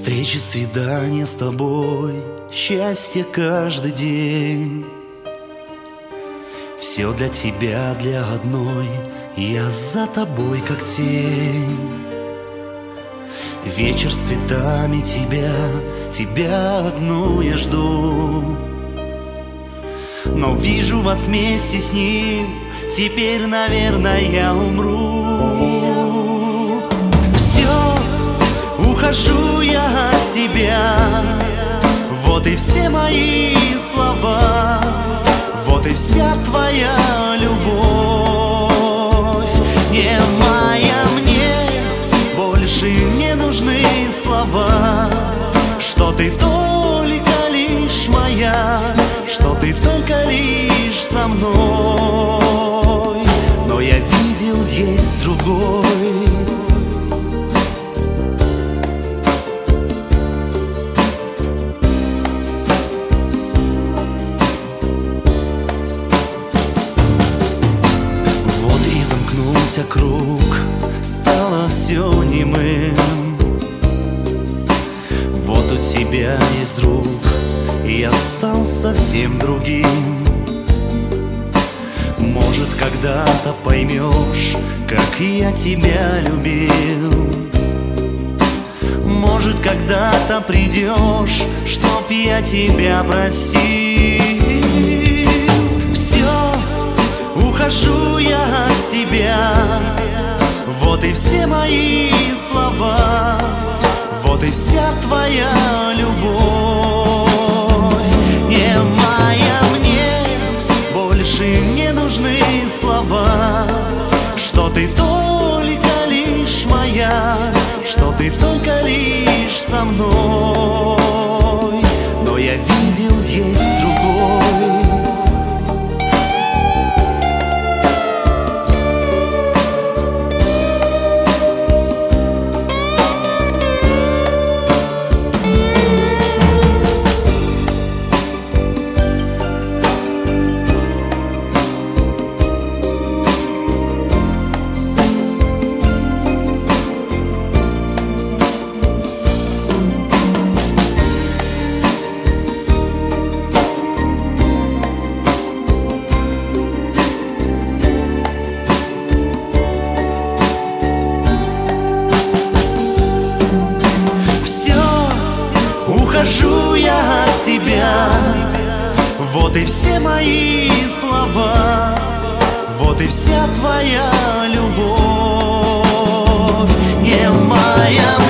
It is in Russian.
Встречи, свидания с тобой, счастье каждый день. Все для тебя, для одной, я за тобой как тень. Вечер с цветами тебя одну я жду. Но вижу вас вместе с ним, теперь, наверное, я умру. Все, ухожу я от себя, вот и все мои слова, вот и вся твоя любовь. Не моя, мне больше не нужны слова, что ты только лишь моя, что ты только лишь со мной. Но я видел, есть другой. Вот и замкнулся круг, стало все немым. Вот у тебя есть друг, я стал совсем другим. Может, когда-то поймешь, как я тебя любил. Может, когда-то придешь, чтоб я тебя простил. Все, ухожу я от себя, вот и все мои слова, вот и вся твоя любовь. Не моя, мне больше не нужны слова, что ты только лишь моя, что ты только лишь со мной. Но я видел, есть другой. Ухожу я от себя, вот и все мои слова, вот и вся твоя любовь. Не моя,